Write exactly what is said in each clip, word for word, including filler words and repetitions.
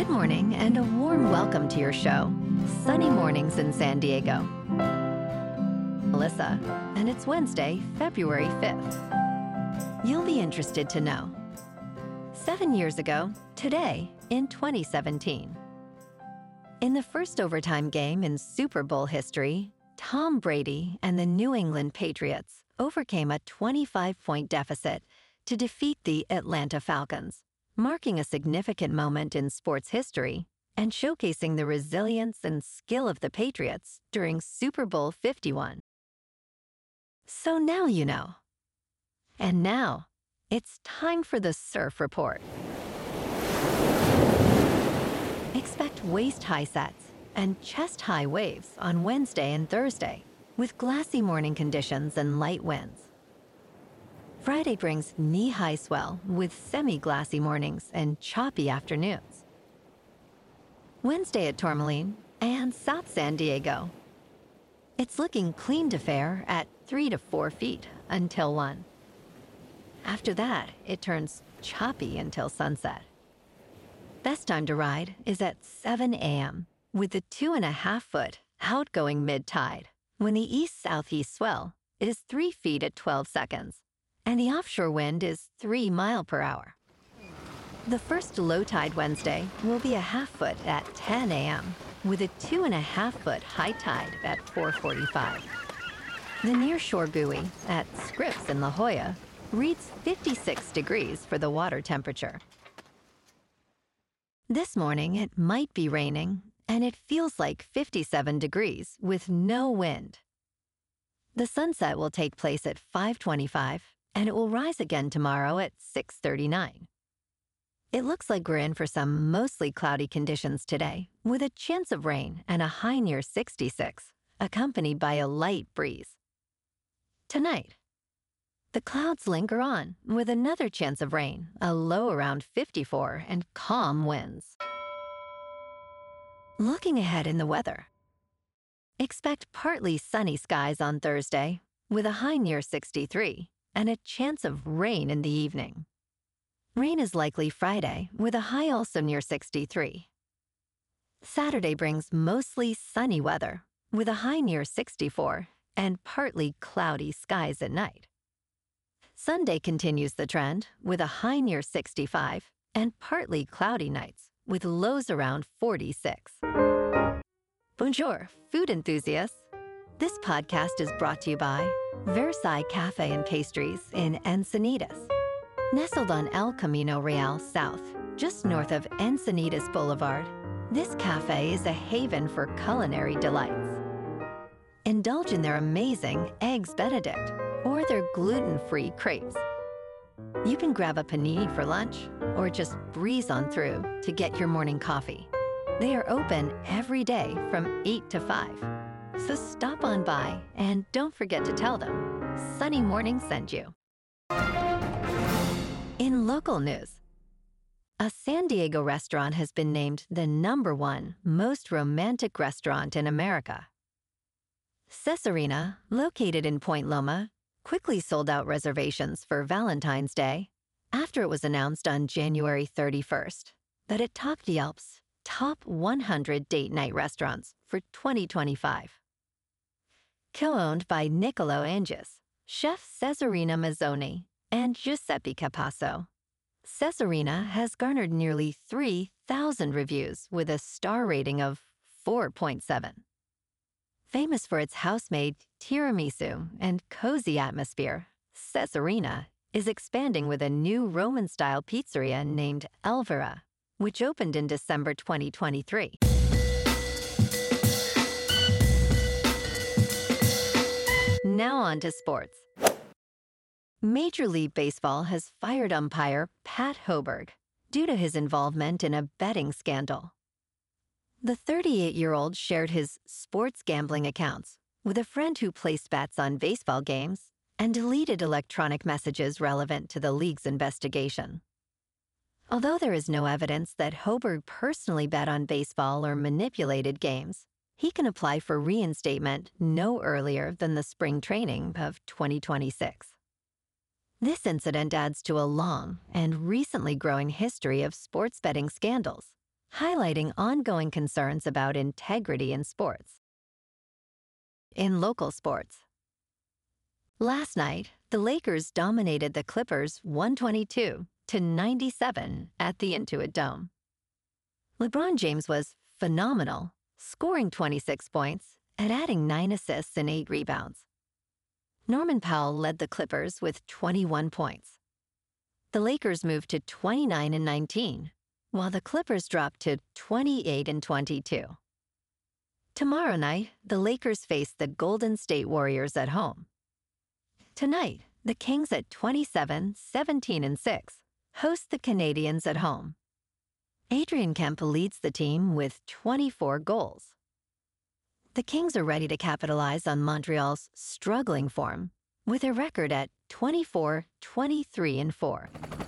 Good morning and a warm welcome to your show, Sunny Mornings in San Diego. Melissa, and it's Wednesday, February fifth. You'll be interested to know. Seven years ago, today, in twenty seventeen. In the first overtime game in Super Bowl history, Tom Brady and the New England Patriots overcame a twenty-five point deficit to defeat the Atlanta Falcons, marking a significant moment in sports history and showcasing the resilience and skill of the Patriots during Super Bowl fifty-one. So now you know. And now, it's time for the Surf Report. Expect waist-high sets and chest-high waves on Wednesday and Thursday, with glassy morning conditions and light winds. Friday brings knee-high swell with semi-glassy mornings and choppy afternoons. Wednesday at Tourmaline and South San Diego. It's looking clean to fair at three to four feet until one. After that, it turns choppy until sunset. Best time to ride is at seven a.m. with a two and a half foot outgoing mid-tide, when the east-southeast swell is three feet at twelve seconds, and the offshore wind is three mile per hour. The first low tide Wednesday will be a half foot at ten a.m. with a two and a half foot high tide at four forty-five. The nearshore buoy at Scripps in La Jolla reads fifty-six degrees for the water temperature. This morning it might be raining, and it feels like fifty-seven degrees with no wind. The sunset will take place at five twenty-five, and it will rise again tomorrow at six thirty-nine. It looks like we're in for some mostly cloudy conditions today, with a chance of rain and a high near sixty-six, accompanied by a light breeze. Tonight, the clouds linger on, with another chance of rain, a low around fifty-four, and calm winds. Looking ahead in the weather. Expect partly sunny skies on Thursday, with a high near sixty-three, and a chance of rain in the evening. Rain is likely Friday, with a high also near sixty-three. Saturday brings mostly sunny weather, with a high near sixty-four, and partly cloudy skies at night. Sunday continues the trend, with a high near sixty-five, and partly cloudy nights, with lows around forty-six. Bonjour, food enthusiasts. This podcast is brought to you by Versailles Cafe and Pastries in Encinitas. Nestled on El Camino Real South, just north of Encinitas Boulevard, this cafe is a haven for culinary delights. Indulge in their amazing Eggs Benedict or their gluten-free crepes. You can grab a panini for lunch or just breeze on through to get your morning coffee. They are open every day from eight to five. So stop on by and don't forget to tell them Sunny Morning sent you. In local news, a San Diego restaurant has been named the number one most romantic restaurant in America. Cesarina, located in Point Loma, quickly sold out reservations for Valentine's Day after it was announced on January thirty-first that it topped Yelp's top one hundred date night restaurants for twenty twenty-five. Co-owned by Niccolo Angus, Chef Cesarina Mazzoni, and Giuseppe Capasso, Cesarina has garnered nearly three thousand reviews with a star rating of four point seven. Famous for its house-made tiramisu and cozy atmosphere, Cesarina is expanding with a new Roman-style pizzeria named Elvira, which opened in December twenty twenty-three. Now on to sports. Major League Baseball has fired umpire Pat Hoberg due to his involvement in a betting scandal. The thirty-eight-year-old shared his sports gambling accounts with a friend who placed bets on baseball games and deleted electronic messages relevant to the league's investigation. Although there is no evidence that Hoberg personally bet on baseball or manipulated games, he can apply for reinstatement no earlier than the spring training of twenty twenty-six. This incident adds to a long and recently growing history of sports betting scandals, highlighting ongoing concerns about integrity in sports. In local sports, last night, the Lakers dominated the Clippers one twenty-two to ninety-seven at the Intuit Dome. LeBron James was phenomenal, scoring twenty-six points and adding nine assists and eight rebounds. Norman Powell led the Clippers with twenty-one points. The Lakers moved to twenty-nine and nineteen, while the Clippers dropped to twenty-eight and twenty-two. Tomorrow night, the Lakers face the Golden State Warriors at home. Tonight, the Kings at twenty-seven, seventeen, and six host the Canadiens at home. Adrian Kemp leads the team with twenty-four goals. The Kings are ready to capitalize on Montreal's struggling form with a record at twenty-four, twenty-three, and four.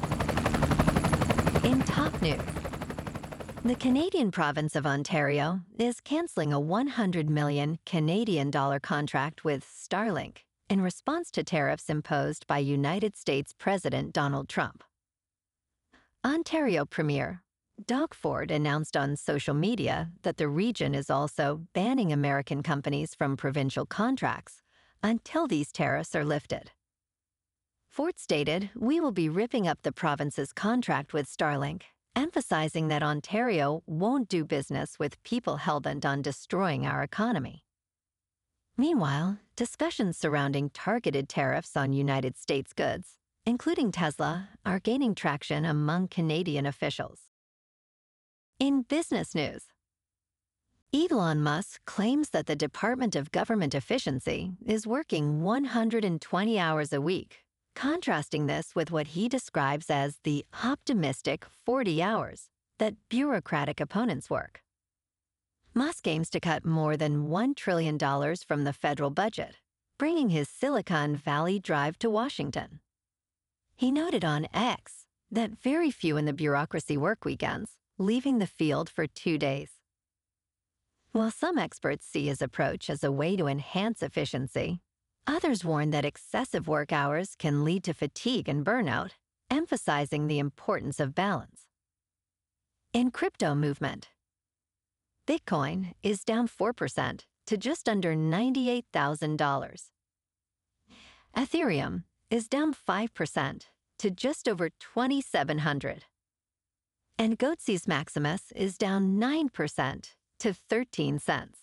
In top news, the Canadian province of Ontario is canceling a one hundred million Canadian dollar contract with Starlink in response to tariffs imposed by United States President Donald Trump. Ontario Premier Doug Ford announced on social media that the region is also banning American companies from provincial contracts until these tariffs are lifted. Ford stated, "We will be ripping up the province's contract with Starlink, emphasizing that Ontario won't do business with people hell-bent on destroying our economy." Meanwhile, discussions surrounding targeted tariffs on United States goods, including Tesla, are gaining traction among Canadian officials. In business news, Elon Musk claims that the Department of Government Efficiency is working one hundred twenty hours a week, contrasting this with what he describes as the optimistic forty hours that bureaucratic opponents work. Musk aims to cut more than one trillion dollars from the federal budget, bringing his Silicon Valley drive to Washington. He noted on X that very few in the bureaucracy work weekends, leaving the field for two days. While some experts see his approach as a way to enhance efficiency, others warn that excessive work hours can lead to fatigue and burnout, emphasizing the importance of balance. In crypto movement, Bitcoin is down four percent to just under ninety-eight thousand dollars. Ethereum is down five percent to just over twenty-seven hundred dollars. And Goatse's Maximus is down nine percent to thirteen cents.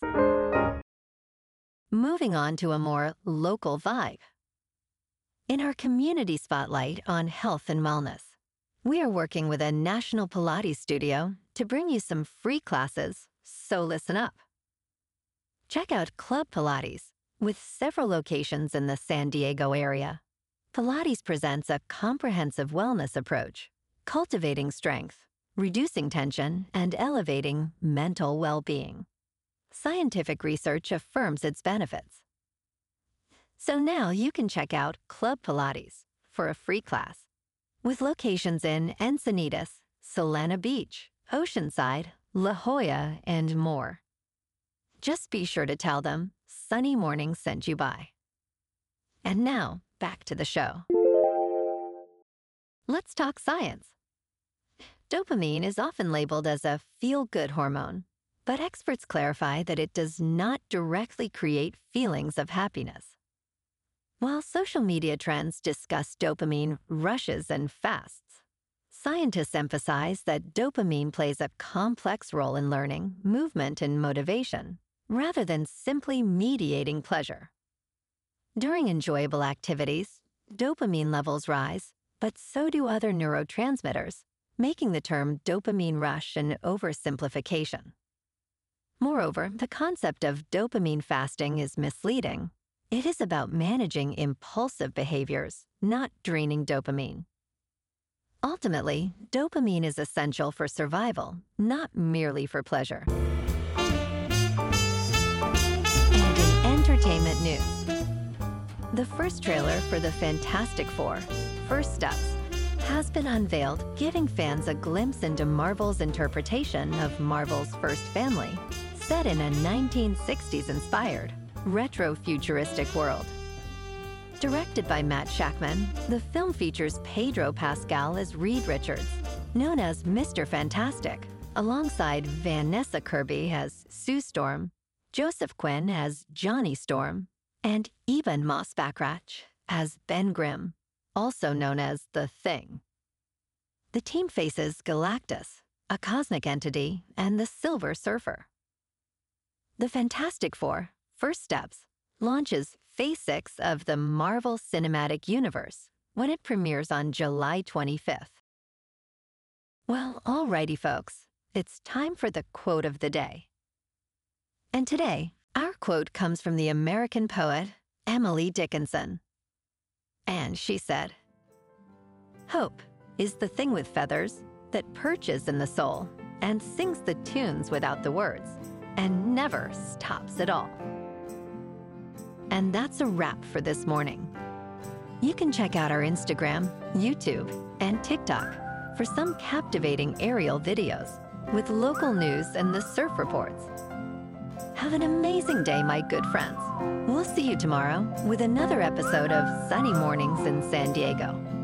Moving on to a more local vibe. In our community spotlight on health and wellness, we are working with a national Pilates studio to bring you some free classes, so listen up. Check out Club Pilates, with several locations in the San Diego area. Pilates presents a comprehensive wellness approach, cultivating strength, reducing tension, and elevating mental well-being. Scientific research affirms its benefits. So now you can check out Club Pilates for a free class, with locations in Encinitas, Solana Beach, Oceanside, La Jolla, and more. Just be sure to tell them Sunny Morning sent you by. And now, back to the show. Let's talk science. Dopamine is often labeled as a feel-good hormone, but experts clarify that it does not directly create feelings of happiness. While social media trends discuss dopamine rushes and fasts, scientists emphasize that dopamine plays a complex role in learning, movement, and motivation, rather than simply mediating pleasure. During enjoyable activities, dopamine levels rise, but so do other neurotransmitters, making the term dopamine rush an oversimplification. Moreover, the concept of dopamine fasting is misleading. It is about managing impulsive behaviors, not draining dopamine. Ultimately, dopamine is essential for survival, not merely for pleasure. And in entertainment news, the first trailer for the Fantastic Four, First Steps, has been unveiled, giving fans a glimpse into Marvel's interpretation of Marvel's first family, set in a nineteen sixties-inspired, retro-futuristic world. Directed by Matt Shakman, the film features Pedro Pascal as Reed Richards, known as Mister Fantastic, alongside Vanessa Kirby as Sue Storm, Joseph Quinn as Johnny Storm, and Eben Moss-Bachrach as Ben Grimm, also known as The Thing. The team faces Galactus, a cosmic entity, and the Silver Surfer. The Fantastic Four, First Steps, launches Phase six of the Marvel Cinematic Universe when it premieres on July twenty-fifth. Well, alrighty, folks, it's time for the quote of the day. And today, our quote comes from the American poet Emily Dickinson. And she said, "Hope is the thing with feathers that perches in the soul and sings the tunes without the words and never stops at all." And that's a wrap for this morning. You can check out our Instagram, YouTube, and TikTok for some captivating aerial videos with local news and the surf reports. Have an amazing day, my good friends. We'll see you tomorrow with another episode of Sunny Mornings in San Diego.